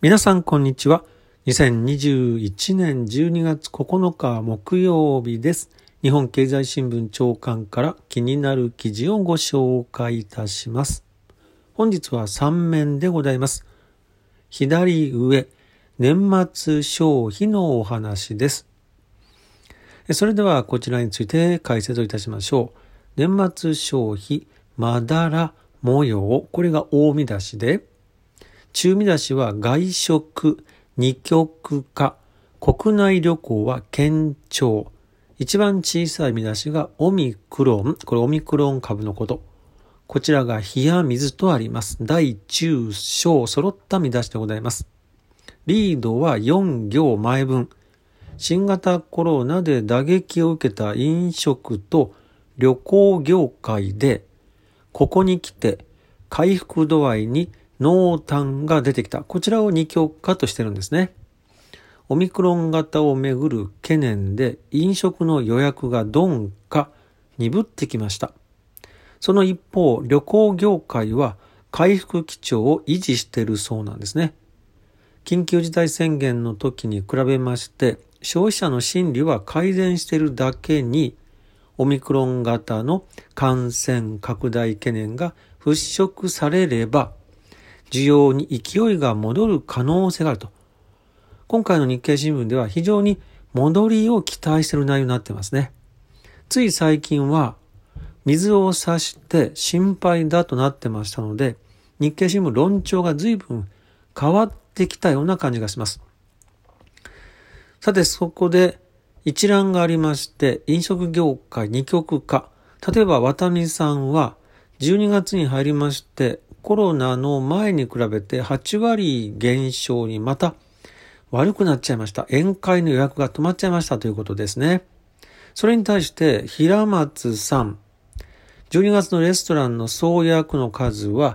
皆さんこんにちは。2021年12月9日木曜日です。日本経済新聞朝刊から気になる記事をご紹介いたします。本日は3面でございます。左上、年末消費のお話です。それではこちらについて解説をいたしましょう。年末消費、まだら模様、これが大見出しで、中見出しは外食、二極化、国内旅行は堅調。一番小さい見出しがオミクロン、これオミクロン株のこと。こちらが冷や水とあります。大中小揃った見出しでございます。リードは4行前分。新型コロナで打撃を受けた飲食と旅行業界で、ここに来て回復度合いに濃淡が出てきた。こちらを二極化としてるんですね。オミクロン型をめぐる懸念で飲食の予約が鈍化、鈍ってきました。その一方、旅行業界は回復基調を維持しているそうなんですね。緊急事態宣言の時に比べまして、消費者の心理は改善しているだけに、オミクロン型の感染拡大懸念が払拭されれば、需要に勢いが戻る可能性があると。今回の日経新聞では非常に戻りを期待している内容になっていますね。つい最近は水を差して心配だとなってましたので、日経新聞論調が随分変わってきたような感じがします。さてそこで一覧がありまして、飲食業界二極化。例えばワタミさんは12月に入りまして、コロナの前に比べて8割減少にまた悪くなっちゃいました。宴会の予約が止まっちゃいましたということですね。それに対して平松さん、12月のレストランの総予約の数は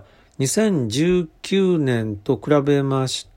2019年と比べまして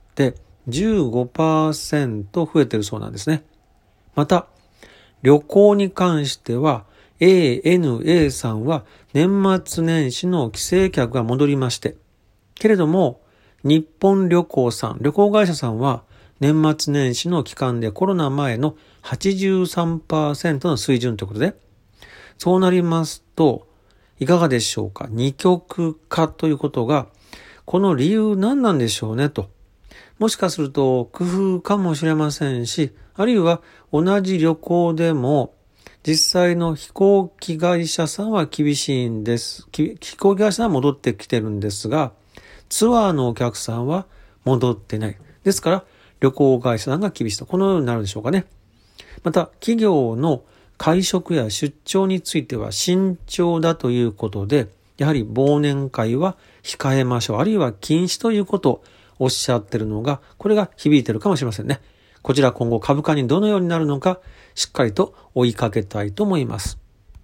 15% 増えているそうなんですね。また旅行に関してはANA さんは年末年始の帰省客が戻りまして、けれども日本旅行さん、旅行会社さんは年末年始の期間でコロナ前の 83% の水準ということで、そうなりますといかがでしょうか。二極化ということが、この理由何なんでしょうねと。もしかすると工夫かもしれませんし、あるいは同じ旅行でも実際の飛行機会社さんは厳しいんです。飛行機会社さんは戻ってきてるんですが、ツアーのお客さんは戻ってない。ですから旅行会社さんが厳しいと。このようになるでしょうかね。また企業の会食や出張については慎重だということで、やはり忘年会は控えましょう。あるいは禁止ということをおっしゃってるのが、これが響いてるかもしれませんね。こちら今後株価にどのようになるのか、しっかりと追いかけたいと思います。